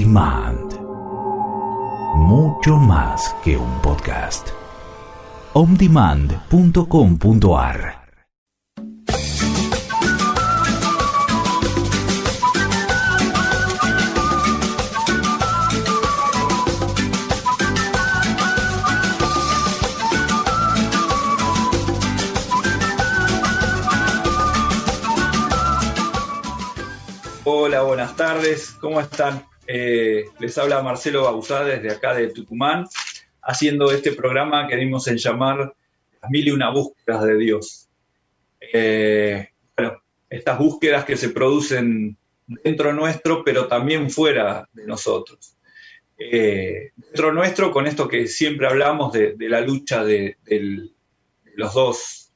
Demand. Mucho más que un podcast. ondemand.com.ar. Hola, buenas tardes, ¿cómo están? Les habla Marcelo Bauzá desde acá de Tucumán, haciendo este programa que dimos en llamar Las 1001 búsquedas de Dios. Estas búsquedas que se producen dentro nuestro, pero también fuera de nosotros. Dentro nuestro, con esto que siempre hablamos de la lucha de los dos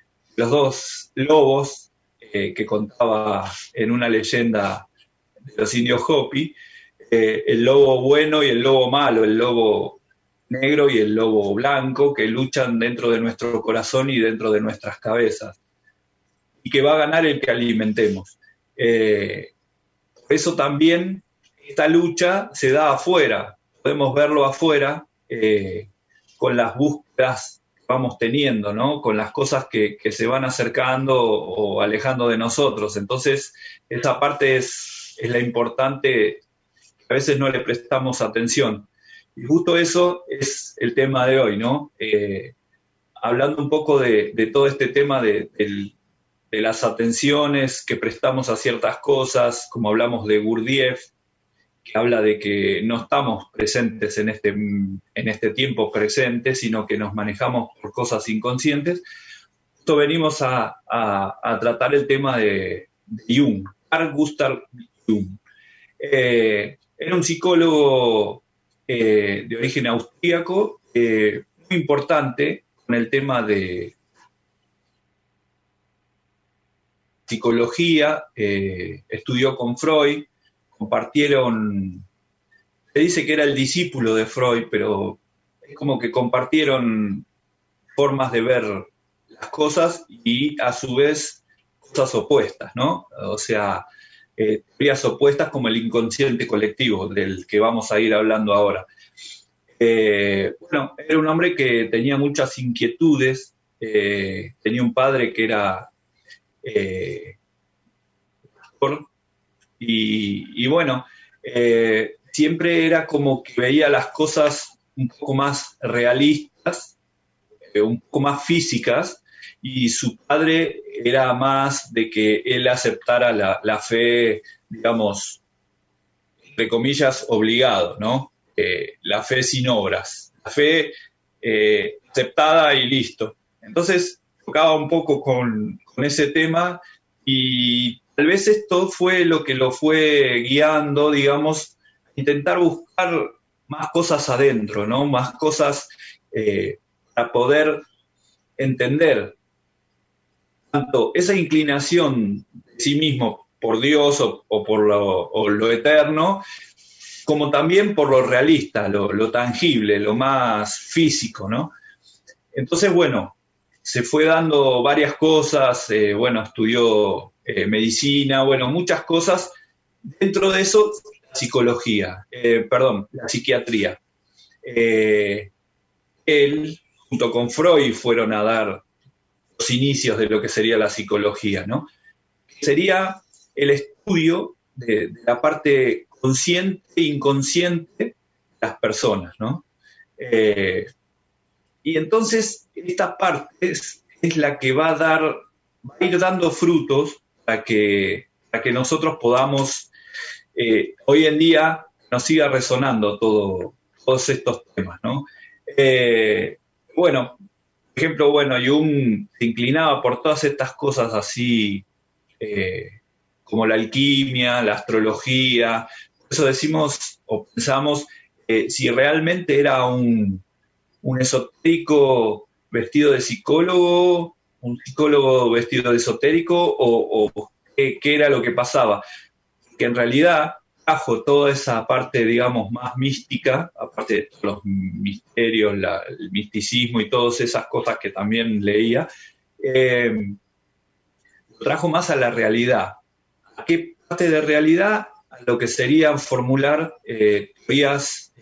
lobos, que contaba en una leyenda de los indios Hopi, el lobo bueno y el lobo malo, el lobo negro y el lobo blanco, que luchan dentro de nuestro corazón y dentro de nuestras cabezas, y que va a ganar el que alimentemos. Por eso también esta lucha se da afuera, podemos verlo afuera, con las búsquedas vamos teniendo, ¿no? Con las cosas que se van acercando o alejando de nosotros. Entonces, esa parte es la importante, que a veces no le prestamos atención. Y justo eso es el tema de hoy, ¿no? Hablando un poco de todo este tema de las atenciones que prestamos a ciertas cosas, como hablamos de Gurdjieff, que habla de que no estamos presentes en este tiempo presente, sino que nos manejamos por cosas inconscientes. Esto venimos a tratar el tema de Jung, Carl Gustav Jung. Era un psicólogo de origen austríaco, muy importante con el tema de psicología, estudió con Freud, compartieron, se dice que era el discípulo de Freud, pero es como que compartieron formas de ver las cosas y a su vez cosas opuestas, ¿no? O sea, teorías opuestas como el inconsciente colectivo, del que vamos a ir hablando ahora. Era un hombre que tenía muchas inquietudes, tenía un padre que era pastor, y siempre era como que veía las cosas un poco más realistas, un poco más físicas, y su padre era más de que él aceptara la fe, digamos, entre comillas, obligado, ¿no? La fe sin obras, la fe aceptada y listo. Entonces, tocaba un poco con ese tema, y tal vez esto fue lo que lo fue guiando, digamos, a intentar buscar más cosas adentro, ¿no? Más cosas para poder entender tanto esa inclinación de sí mismo por Dios o por lo eterno, como también por lo realista, lo tangible, lo más físico, ¿no? Entonces, se fue dando varias cosas, estudió medicina, muchas cosas. Dentro de eso, la psiquiatría. Él, junto con Freud, fueron a dar los inicios de lo que sería la psicología, ¿no? Sería el estudio de la parte consciente e inconsciente de las personas, ¿no? Y entonces esta parte es la que va a ir dando frutos para que nosotros podamos, hoy en día nos siga resonando todos estos temas, ¿no? Por ejemplo, Jung se inclinaba por todas estas cosas así, como la alquimia, la astrología. Por eso decimos o pensamos si realmente era un esotérico vestido de psicólogo, un psicólogo vestido de esotérico, o qué era lo que pasaba. Que en realidad trajo toda esa parte, digamos, más mística, aparte de todos los misterios, el misticismo y todas esas cosas que también leía, lo trajo más a la realidad. ¿A qué parte de realidad? a lo que serían formular teorías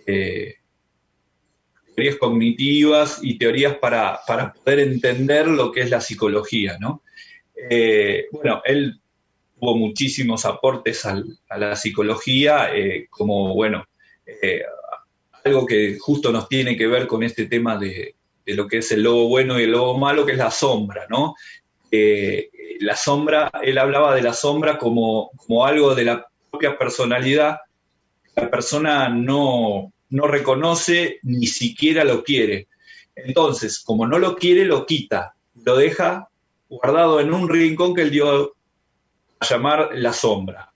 cognitivas y teorías para poder entender lo que es la psicología, ¿no? Bueno, él tuvo muchísimos aportes a la psicología, como, bueno, algo que justo nos tiene que ver con este tema de lo que es el lobo bueno y el lobo malo, que es la sombra, ¿no? La sombra, él hablaba de la sombra como algo de la propia personalidad. La persona no reconoce, ni siquiera lo quiere. Entonces, como no lo quiere, lo quita, lo deja guardado en un rincón que él dio a llamar la sombra.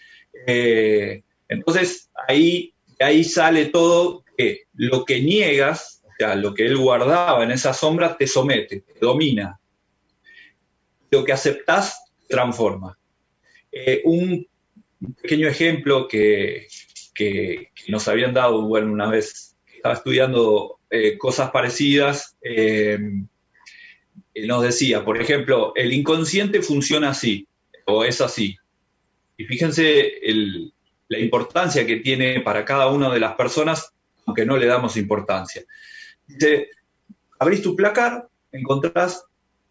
Entonces, ahí sale todo, que lo que niegas, o sea, lo que él guardaba en esa sombra, te somete, te domina. Lo que aceptás, transforma. Un pequeño ejemplo que nos habían dado, bueno, una vez que estaba estudiando cosas parecidas, nos decía, por ejemplo, el inconsciente funciona así, o es así. Y fíjense la importancia que tiene para cada una de las personas, aunque no le damos importancia. Dice, abrís tu placar, encontrás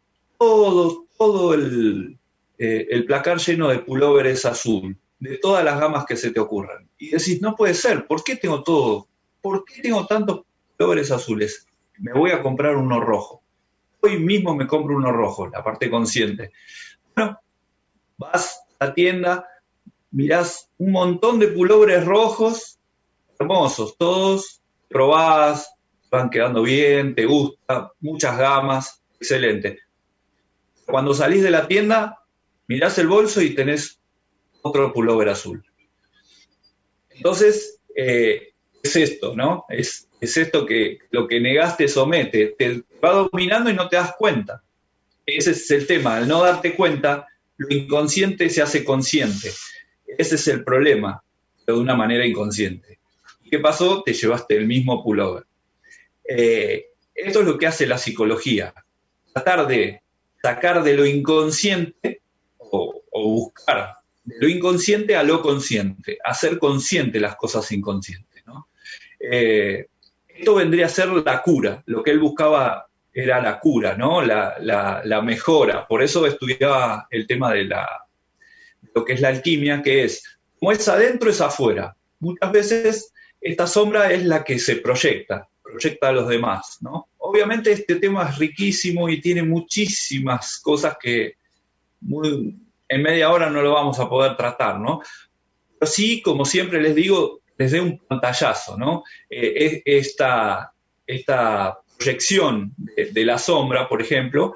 todo el placar lleno de pulóveres azul, de todas las gamas que se te ocurran. Y decís, no puede ser, ¿por qué tengo todo? ¿Por qué tengo tantos pulóveres azules? Me voy a comprar uno rojo. Hoy mismo me compro uno rojo, la parte consciente. Bueno, vas a la tienda, mirás un montón de pulóveres rojos, hermosos, todos, probás, van quedando bien, te gusta, muchas gamas, excelente. Cuando salís de la tienda, mirás el bolso y tenés otro pullover azul. Entonces, es esto, ¿no? Es esto que lo que negás te somete, te va dominando y no te das cuenta. Ese es el tema, al no darte cuenta, lo inconsciente se hace consciente. Ese es el problema, pero de una manera inconsciente. ¿Qué pasó? Te llevaste el mismo pullover. Esto es lo que hace la psicología, tratar de sacar de lo inconsciente o buscar de lo inconsciente a lo consciente, hacer consciente las cosas inconscientes, ¿no? Esto vendría a ser la cura, lo que él buscaba era la cura, ¿no? La mejora, por eso estudiaba el tema de lo que es la alquimia, que es, como es adentro, es afuera. Muchas veces esta sombra es la que se proyecta a los demás, ¿no? Obviamente este tema es riquísimo y tiene muchísimas cosas que en media hora no lo vamos a poder tratar, ¿no? Pero sí, como siempre les digo, les dé un pantallazo, ¿no? Esta proyección de la sombra, por ejemplo,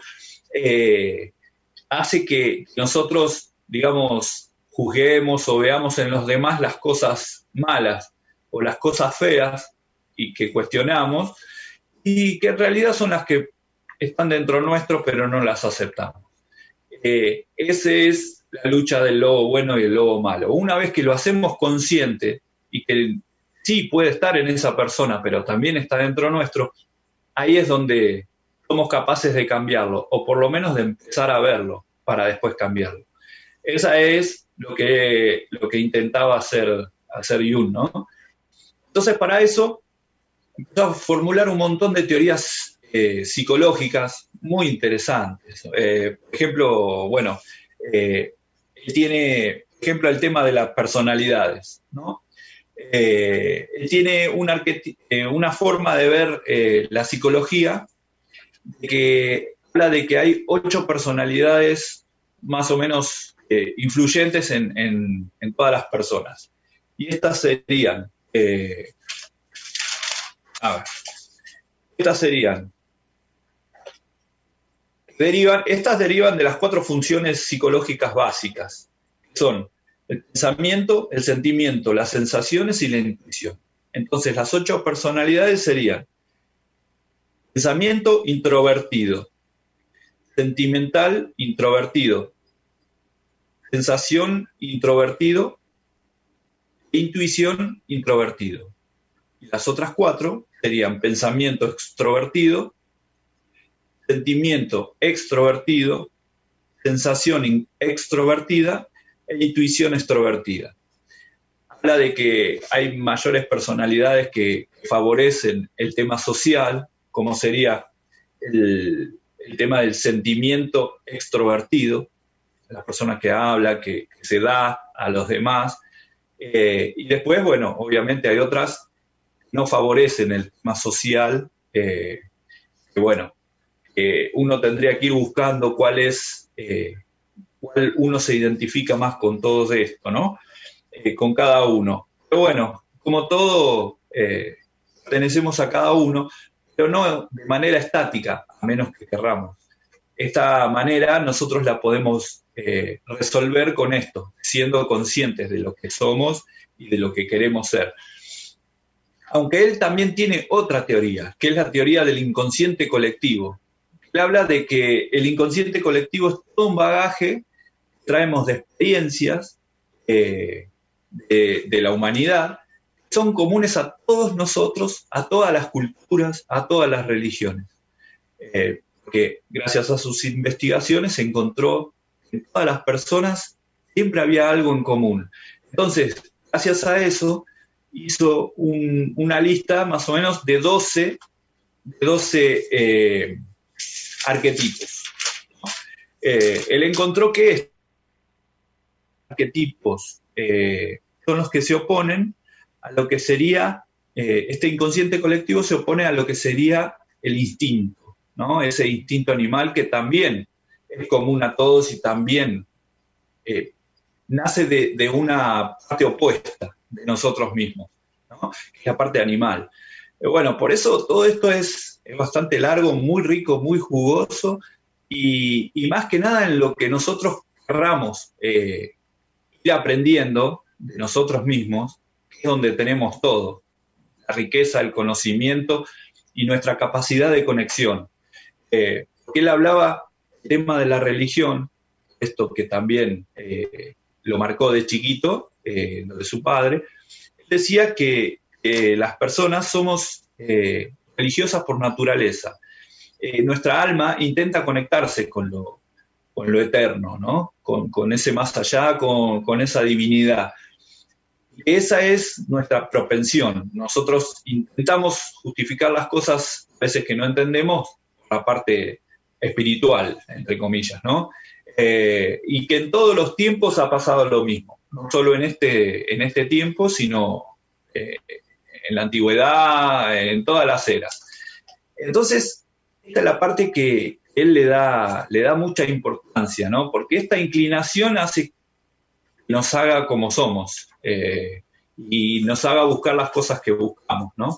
hace que nosotros, digamos, juzguemos o veamos en los demás las cosas malas o las cosas feas y que cuestionamos, y que en realidad son las que están dentro nuestro, pero no las aceptamos. Esa es la lucha del lobo bueno y el lobo malo. Una vez que lo hacemos consciente y que sí puede estar en esa persona, pero también está dentro nuestro, ahí es donde somos capaces de cambiarlo, o por lo menos de empezar a verlo para después cambiarlo. Esa es lo que intentaba hacer Jung, ¿no? Entonces, para eso, empezó a formular un montón de teorías psicológicas muy interesantes. Por ejemplo, bueno, él tiene, por ejemplo, el tema de las personalidades, ¿no? Él tiene una forma de ver la psicología que habla de que hay 8 personalidades más o menos influyentes en todas las personas. Y estas serían, estas derivan de las 4 funciones psicológicas básicas, que son el pensamiento, el sentimiento, las sensaciones y la intuición. Entonces, las 8 personalidades serían pensamiento introvertido, sentimental introvertido, sensación introvertido, intuición introvertido. Y las otras 4 serían pensamiento extrovertido, sentimiento extrovertido, sensación extrovertida e intuición extrovertida. habla de que hay mayores personalidades que favorecen el tema social, como sería el tema del sentimiento extrovertido, la persona que habla, que se da a los demás. Y después, bueno, obviamente hay otras que no favorecen el tema social, que bueno, uno tendría que ir buscando cuál uno se identifica más con todo esto, ¿no? Con cada uno. Pero bueno, como todo, pertenecemos a cada uno, pero no de manera estática, a menos que querramos. Esta manera nosotros la podemos resolver con esto, siendo conscientes de lo que somos y de lo que queremos ser. Aunque él también tiene otra teoría, que es la teoría del inconsciente colectivo. Él habla de que el inconsciente colectivo es todo un bagaje que traemos de experiencias de la humanidad, que son comunes a todos nosotros, a todas las culturas, a todas las religiones. Porque gracias a sus investigaciones se encontró que en todas las personas siempre había algo en común. Entonces, gracias a eso, hizo una lista más o menos de 12 arquetipos. Él encontró que estos arquetipos son los que se oponen a lo que sería, este inconsciente colectivo se opone a lo que sería el instinto, ¿no? Ese instinto animal que también es común a todos y también nace de una parte opuesta de nosotros mismos, ¿no? Que es la parte animal. Bueno, por eso todo esto es bastante largo, muy rico, muy jugoso y más que nada en lo que nosotros querramos ir aprendiendo de nosotros mismos, que es donde tenemos todo, la riqueza, el conocimiento y nuestra capacidad de conexión. Porque él hablaba del tema de la religión, esto que también lo marcó de chiquito, lo de su padre. Él decía que las personas somos religiosas por naturaleza. Nuestra alma intenta conectarse con lo eterno, ¿no? Con ese más allá, con esa divinidad. Esa es nuestra propensión. Nosotros intentamos justificar las cosas a veces que no entendemos por la parte espiritual, entre comillas, ¿no? Y que en todos los tiempos ha pasado lo mismo, no solo en este tiempo, sino en la antigüedad, en todas las eras. Entonces, esta es la parte que él le da mucha importancia, ¿no? Porque esta inclinación hace que nos haga como somos y nos haga buscar las cosas que buscamos, ¿no?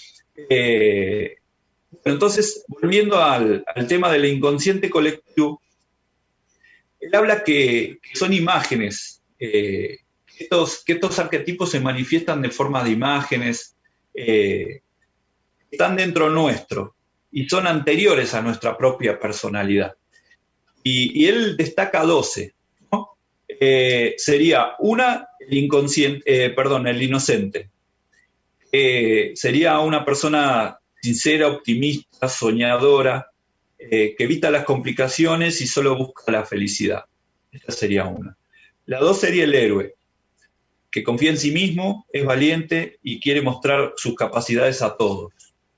Entonces, volviendo al tema del inconsciente colectivo, él habla que son imágenes, que estos arquetipos se manifiestan de forma de imágenes, están dentro nuestro y son anteriores a nuestra propia personalidad. Y él destaca 12, ¿no? Sería una, el inocente. Sería una persona sincera, optimista, soñadora, que evita las complicaciones y solo busca la felicidad. Esta sería una. La 2 sería el héroe, que confía en sí mismo, es valiente y quiere mostrar sus capacidades a todos.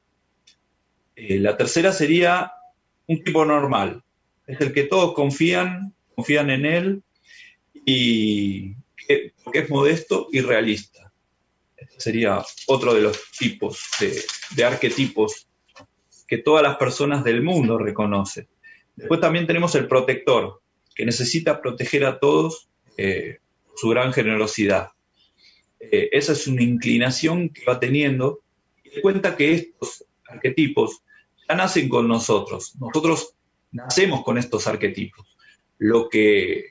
La tercera sería un tipo normal, es el que todos confían en él y porque es modesto y realista. Este sería otro de los tipos de arquetipos que todas las personas del mundo reconocen. Después también tenemos el protector, que necesita proteger a todos su gran generosidad. Esa es una inclinación que va teniendo y se cuenta que estos arquetipos ya nacen con nosotros. Nosotros nacemos con estos arquetipos. Lo que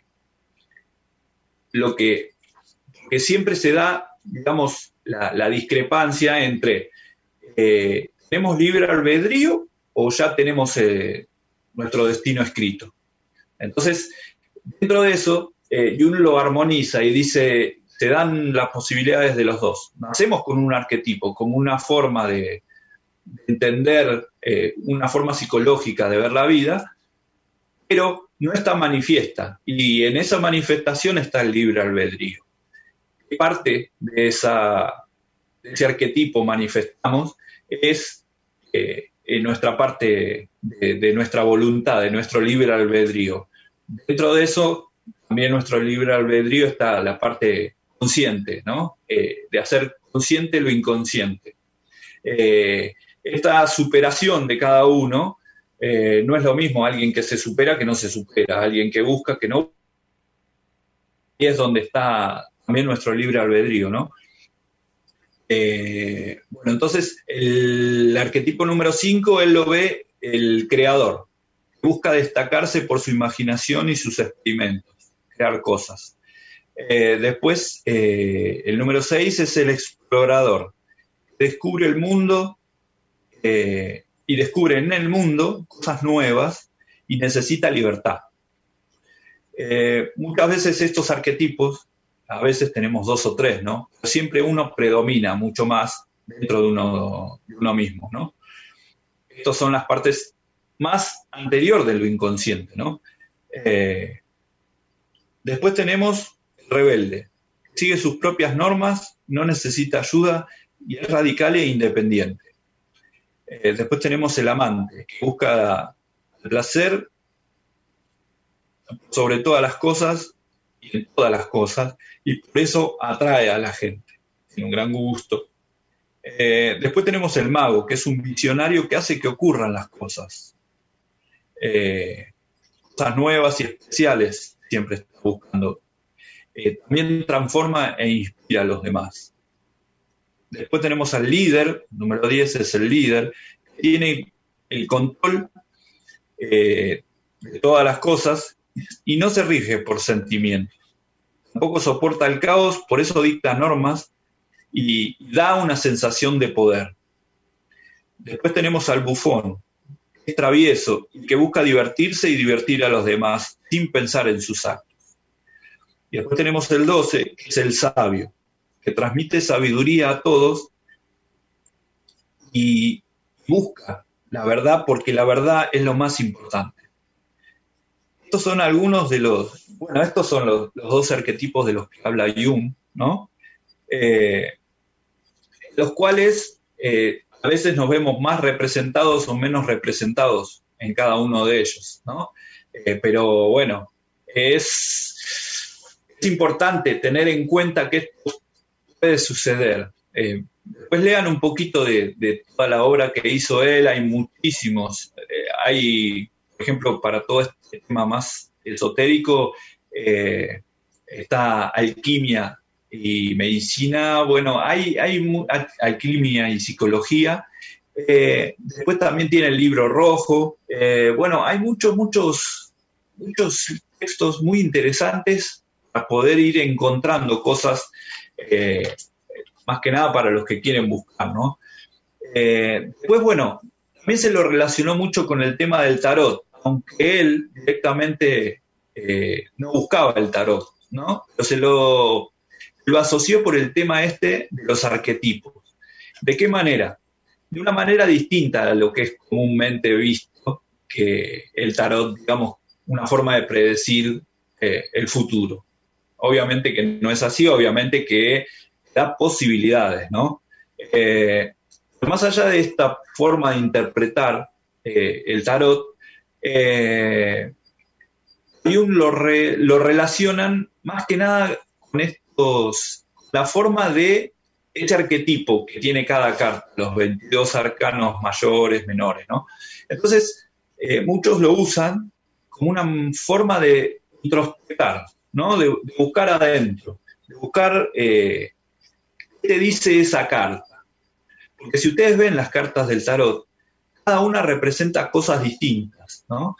siempre se da, digamos, la discrepancia entre ¿tenemos libre albedrío o ya tenemos nuestro destino escrito? Entonces, dentro de eso, Jung lo armoniza y dice, se dan las posibilidades de los dos. Nacemos con un arquetipo, como una forma de entender, una forma psicológica de ver la vida, pero no está manifiesta. Y en esa manifestación está el libre albedrío. ¿qué parte de ese arquetipo manifestamos? Es en nuestra parte de nuestra voluntad, de nuestro libre albedrío. Dentro de eso, también nuestro libre albedrío está la parte consciente, ¿no? De hacer consciente lo inconsciente. Esta superación de cada uno no es lo mismo alguien que se supera que no se supera, alguien que busca que no. Y es donde está también nuestro libre albedrío, ¿no? Bueno, entonces el arquetipo número 5, él lo ve el creador. Busca destacarse por su imaginación y sus experimentos, crear cosas. Después, el número 6 es el explorador. Descubre el mundo y descubre en el mundo cosas nuevas y necesita libertad. Muchas veces estos arquetipos, a veces tenemos 2 o 3, ¿no? Pero siempre uno predomina mucho más dentro de uno mismo, ¿no? Estas son las partes más anterior de lo inconsciente, ¿no? Después tenemos el rebelde, sigue sus propias normas, no necesita ayuda y es radical e independiente. Después tenemos el amante, que busca el placer sobre todas las cosas y en todas las cosas, y por eso atrae a la gente, tiene un gran gusto. Después tenemos el mago, que es un visionario que hace que ocurran las cosas. Cosas nuevas y especiales siempre está buscando. También transforma e inspira a los demás. Después tenemos al líder, número 10 es el líder, que tiene el control de todas las cosas y no se rige por sentimientos. Tampoco soporta el caos, por eso dicta normas y da una sensación de poder. Después tenemos al bufón, que es travieso y que busca divertirse y divertir a los demás sin pensar en sus actos. Y después tenemos el 12, que es el sabio, que transmite sabiduría a todos y busca la verdad porque la verdad es lo más importante. Estos son algunos de estos son los 2 arquetipos de los que habla Jung, ¿no? Los cuales a veces nos vemos más representados o menos representados en cada uno de ellos, ¿no? Pero bueno, es importante tener en cuenta que esto puede suceder. Después lean un poquito de toda la obra que hizo él, hay muchísimos. Hay, por ejemplo, para todo este tema más esotérico, está alquimia y medicina, bueno, hay alquimia y psicología. Después también tiene el libro rojo. Bueno, hay muchos textos muy interesantes para poder ir encontrando cosas, más que nada para los que quieren buscar, ¿no? Después, bueno, también se lo relacionó mucho con el tema del tarot, aunque él directamente no buscaba el tarot, ¿no? Pero lo asoció por el tema de los arquetipos. ¿De qué manera? De una manera distinta a lo que es comúnmente visto, que el tarot, digamos, una forma de predecir el futuro. Obviamente que no es así, obviamente que da posibilidades, ¿no? Más allá de esta forma de interpretar el tarot, lo relacionan más que nada con la forma de este arquetipo que tiene cada carta, los 22 arcanos mayores, menores, ¿no? Entonces, muchos lo usan como una forma de introspectar, ¿no? De buscar adentro, de buscar qué te dice esa carta. Porque si ustedes ven las cartas del tarot, cada una representa cosas distintas, ¿no?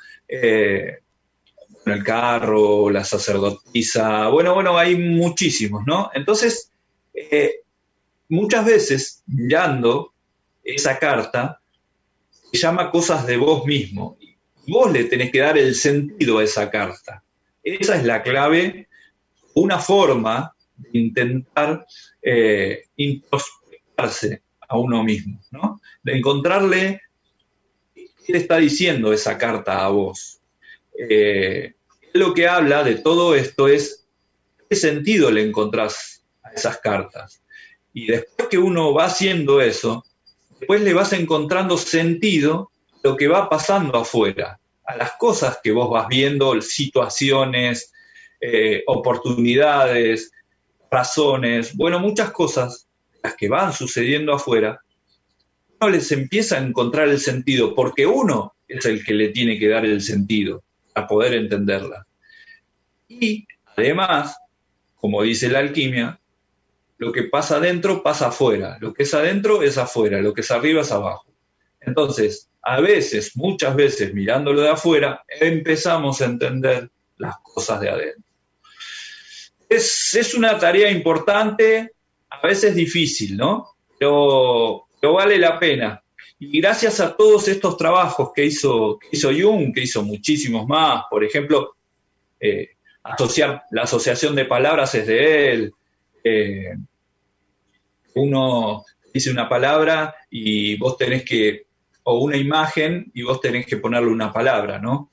El carro, la sacerdotisa, bueno, hay muchísimos, ¿no? Entonces, muchas veces, mirando esa carta, se llama cosas de vos mismo. Y vos le tenés que dar el sentido a esa carta. Esa es la clave, una forma de intentar introspectarse a uno mismo, ¿no? De encontrarle qué te está diciendo esa carta a vos. Lo que habla de todo esto es qué sentido le encontrás a esas cartas. Y después que uno va haciendo eso, después le vas encontrando sentido a lo que va pasando afuera, a las cosas que vos vas viendo, situaciones, oportunidades, razones, bueno, muchas cosas, las que van sucediendo afuera, uno les empieza a encontrar el sentido, porque uno es el que le tiene que dar el sentido para poder entenderla. Y además, como dice la alquimia, lo que pasa adentro pasa afuera, lo que es adentro es afuera, lo que es arriba es abajo. Entonces, a veces, muchas veces, mirándolo de afuera, empezamos a entender las cosas de adentro. Es una tarea importante, a veces difícil, ¿no? Pero vale la pena. Y gracias a todos estos trabajos que hizo Jung, que hizo muchísimos más, por ejemplo, la asociación de palabras es de él. Uno dice una palabra y vos tenés que, o una imagen y vos tenés que ponerle una palabra, ¿no?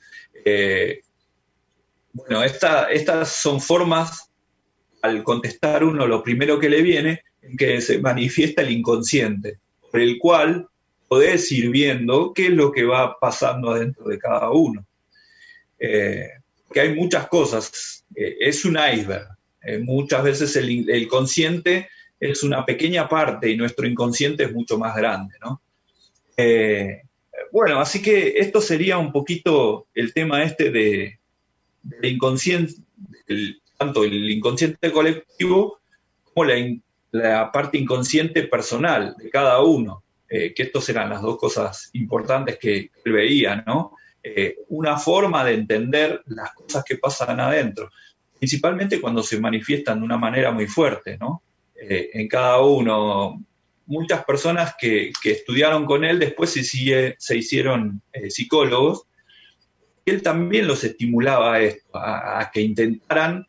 Bueno, estas son formas, al contestar uno lo primero que le viene, en que se manifiesta el inconsciente, por el cual podés ir viendo qué es lo que va pasando adentro de cada uno. Que hay muchas cosas, es un iceberg. Muchas veces el consciente es una pequeña parte y nuestro inconsciente es mucho más grande, ¿no? Bueno, así que esto sería un poquito el tema del inconsciente, tanto el inconsciente colectivo como la parte inconsciente personal de cada uno, que estos eran las dos cosas importantes que él veía, ¿no? Una forma de entender las cosas que pasan adentro, principalmente cuando se manifiestan de una manera muy fuerte, ¿no? En cada uno. Muchas personas que estudiaron con él después se hicieron psicólogos, y él también los estimulaba a esto, a que intentaran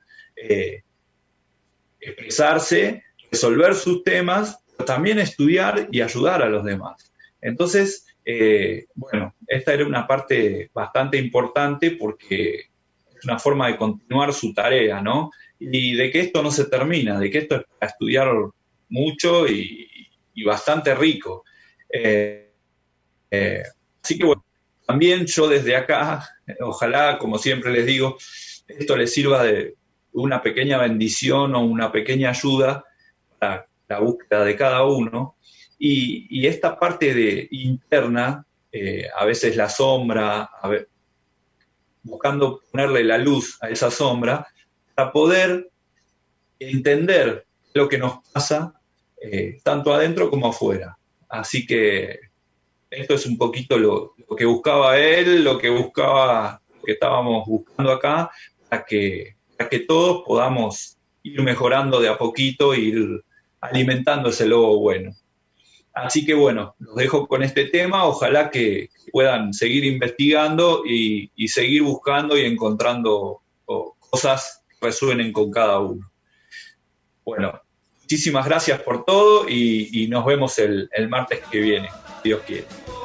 expresarse, resolver sus temas, pero también estudiar y ayudar a los demás. Entonces, bueno, esta era una parte bastante importante porque es una forma de continuar su tarea, ¿no? Y de que esto no se termina, de que esto es para estudiar mucho y bastante rico. Así que bueno, también yo desde acá, ojalá, como siempre les digo, esto les sirva de una pequeña bendición o una pequeña ayuda para la búsqueda de cada uno. Y esta parte interna, a veces la sombra, buscando ponerle la luz a esa sombra, para poder entender lo que nos pasa tanto adentro como afuera. Así que esto es un poquito lo que buscaba él, lo que estábamos buscando acá, para que todos podamos ir mejorando de a poquito, ir alimentando ese lobo bueno. Así que bueno, los dejo con este tema, ojalá que puedan seguir investigando y seguir buscando y encontrando cosas que resuenen con cada uno. Bueno, muchísimas gracias por todo y nos vemos el martes que viene, si Dios quiere.